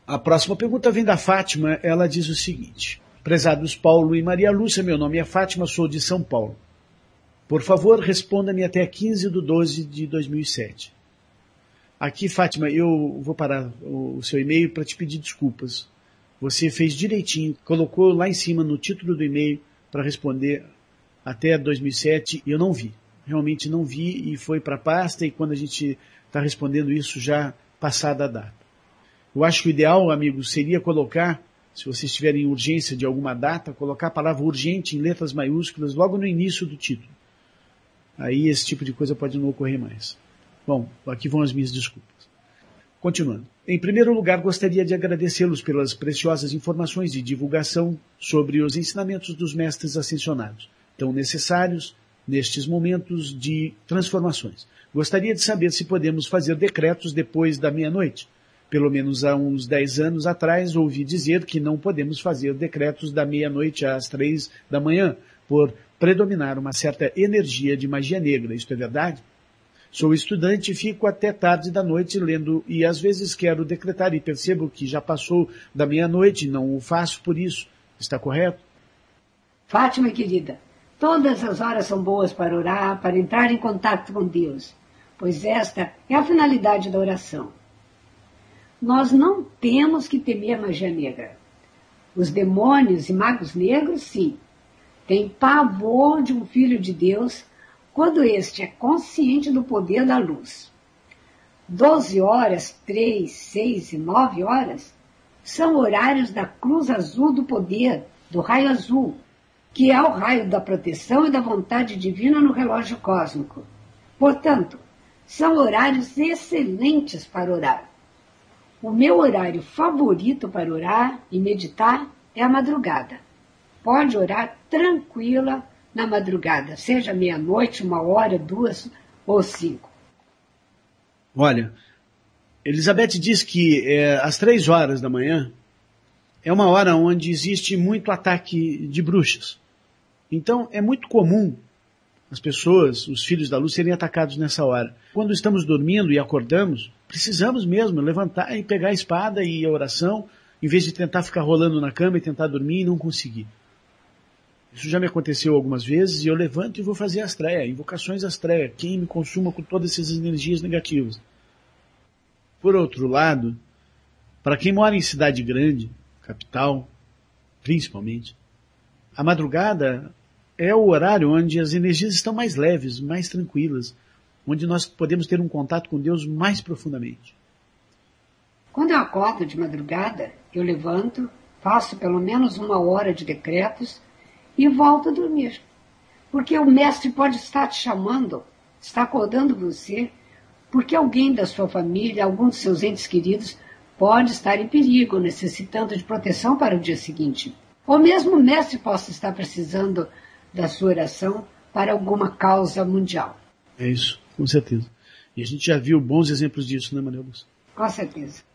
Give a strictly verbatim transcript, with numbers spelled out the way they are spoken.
A próxima pergunta vem da Fátima, ela diz o seguinte: prezados Paulo e Maria Lúcia, meu nome é Fátima, sou de São Paulo. Por favor, responda-me até quinze de doze de dois mil e sete. Aqui, Fátima, eu vou parar o seu e-mail para te pedir desculpas. Você fez direitinho, colocou lá em cima no título do e-mail para responder até dois mil e sete e eu não vi. Realmente não vi e foi para a pasta e quando a gente está respondendo isso já passada a data. Eu acho que o ideal, amigos, seria colocar, se vocês tiverem urgência de alguma data, colocar a palavra urgente em letras maiúsculas logo no início do título. Aí esse tipo de coisa pode não ocorrer mais. Bom, aqui vão as minhas desculpas. Continuando. Em primeiro lugar, gostaria de agradecê-los pelas preciosas informações de divulgação sobre os ensinamentos dos mestres ascensionados, tão necessários nestes momentos de transformações. Gostaria de saber se podemos fazer decretos depois da meia-noite. Pelo menos há uns dez anos atrás ouvi dizer que não podemos fazer decretos da meia-noite às três da manhã, por predominar uma certa energia de magia negra. Isto é verdade? Sou estudante e fico até tarde da noite lendo e às vezes quero decretar e percebo que já passou da meia-noite e não o faço por isso. Está correto? Fátima, querida, todas as horas são boas para orar, para entrar em contato com Deus, pois esta é a finalidade da oração. Nós não temos que temer a magia negra. Os demônios e magos negros, sim, têm pavor de um filho de Deus quando este é consciente do poder da luz. Doze horas, três, seis e nove horas são horários da cruz azul do poder, do raio azul, que é o raio da proteção e da vontade divina no relógio cósmico. Portanto, são horários excelentes para orar. O meu horário favorito para orar e meditar é a madrugada. Pode orar tranquila na madrugada, seja meia-noite, uma hora, duas ou cinco. Olha, Elizabeth diz que é, às três horas da manhã é uma hora onde existe muito ataque de bruxas. Então é muito comum as pessoas, os filhos da luz, serem atacados nessa hora. Quando estamos dormindo e acordamos, precisamos mesmo levantar e pegar a espada e a oração, em vez de tentar ficar rolando na cama e tentar dormir e não conseguir. Isso já me aconteceu algumas vezes e eu levanto e vou fazer astreia, invocações astreia, quem me consuma com todas essas energias negativas. Por outro lado, para quem mora em cidade grande, capital, principalmente, a madrugada é o horário onde as energias estão mais leves, mais tranquilas, onde nós podemos ter um contato com Deus mais profundamente. Quando eu acordo de madrugada, eu levanto, faço pelo menos uma hora de decretos e volto a dormir. Porque o mestre pode estar te chamando, está acordando você, porque alguém da sua família, algum dos seus entes queridos, pode estar em perigo, necessitando de proteção para o dia seguinte. Ou mesmo o mestre possa estar precisando da sua oração para alguma causa mundial. É isso, com certeza. E a gente já viu bons exemplos disso, né, Maria Lúcia? Com certeza.